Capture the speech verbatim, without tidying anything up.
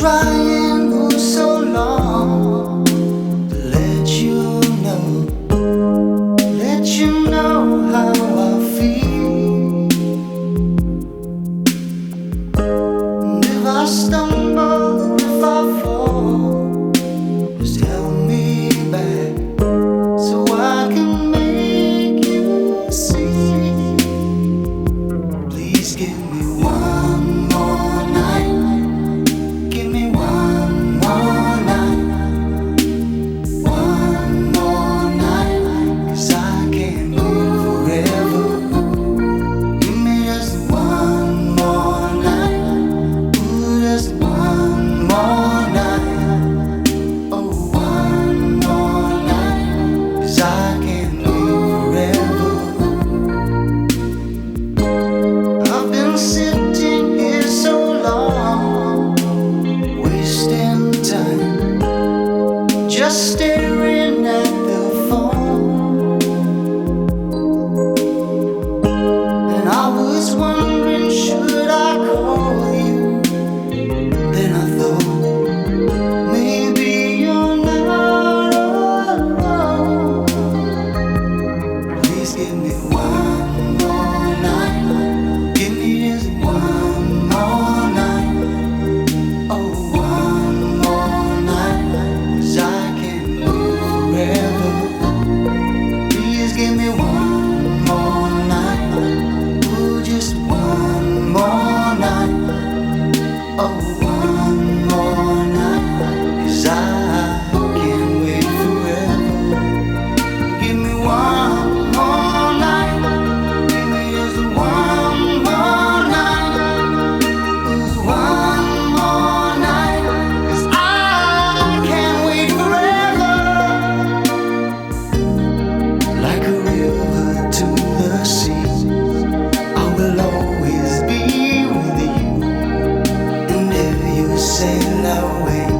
trying for so long to let you know, let you know how I feel. And if I stumble, if I fall, just help me back so I can make you see. Please give me one more night. Give me one more night. One more night. 'Cause I can't live forever. Give me just one more night. Ooh, just one more night. Oh, one more night. 'Cause I can't live forever. I've been sitting here so long, wasting time, just staring at the phone. And I was wondering, should I call you? Then I thought, maybe you're not alone. Please give me one more night. Give me just one more night. Oh, one more night. 'Cause I can't live forever. Please give me one more night. Oh, just one more night. Oh, one more night. 'Cause I can't wait forever. Give me one more night. Give me just one more night. Ooh, one more night. 'Cause I can't wait forever. Like a river to the sea, I will always be with you. And if you sail away,